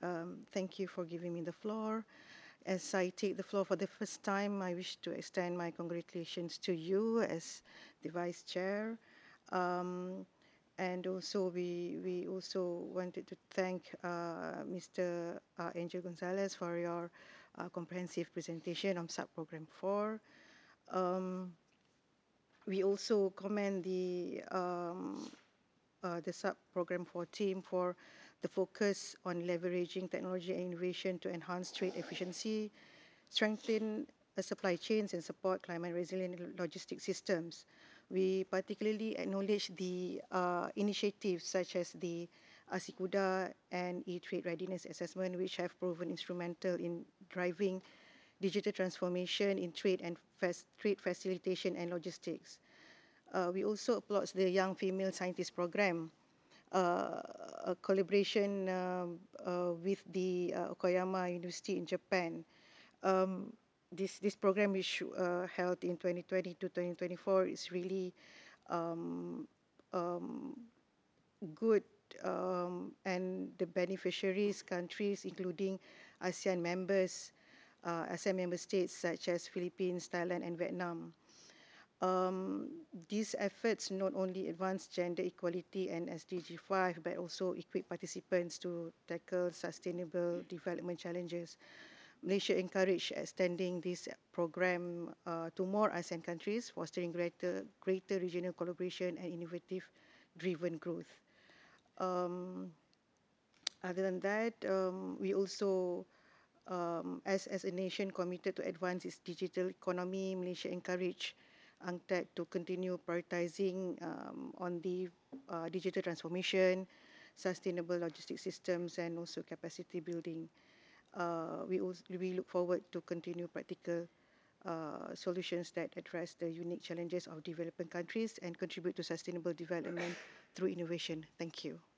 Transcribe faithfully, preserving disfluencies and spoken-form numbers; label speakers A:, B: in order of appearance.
A: Um, thank you for giving me the floor. As I take the floor for the first time, I wish to extend my congratulations to you as the Vice Chair. Um, and also, we, we also wanted to thank uh, Mister Uh, Angel Gonzalez for your uh, comprehensive presentation on Sub-Program four. Um, we also commend the um, uh, the sub-program four team for the focus on leveraging technology and innovation to enhance trade efficiency, strengthen uh, supply chains, and support climate resilient logistic systems. We particularly acknowledge the uh, initiatives such as the ASICUDA and e-trade readiness assessment, which have proven instrumental in driving digital transformation in trade and fast, trade facilitation and logistics. Uh, we also applaud the Young Female Scientist Program, uh, a collaboration um, uh, with the uh, Okayama University in Japan. Um, this this program, which uh, held in twenty twenty to twenty twenty-four, is really um, um, good, um, and the beneficiaries countries, including ASEAN members, uh, ASEAN member states such as Philippines, Thailand, and Vietnam. Um, these efforts not only advance gender equality and S D G five, but also equip participants to tackle sustainable development challenges. Malaysia encouraged extending this program uh, to more ASEAN countries, fostering greater, greater regional collaboration and innovative driven growth. Um, Other than that, um, we also, um, as, as a nation committed to advance its digital economy, Malaysia encourage UNCTAD to continue prioritizing um, on the uh, digital transformation, sustainable logistic systems, and also capacity building. Uh, we, also, we look forward to continue practical uh, solutions that address the unique challenges of developing countries and contribute to sustainable development through innovation. Thank you.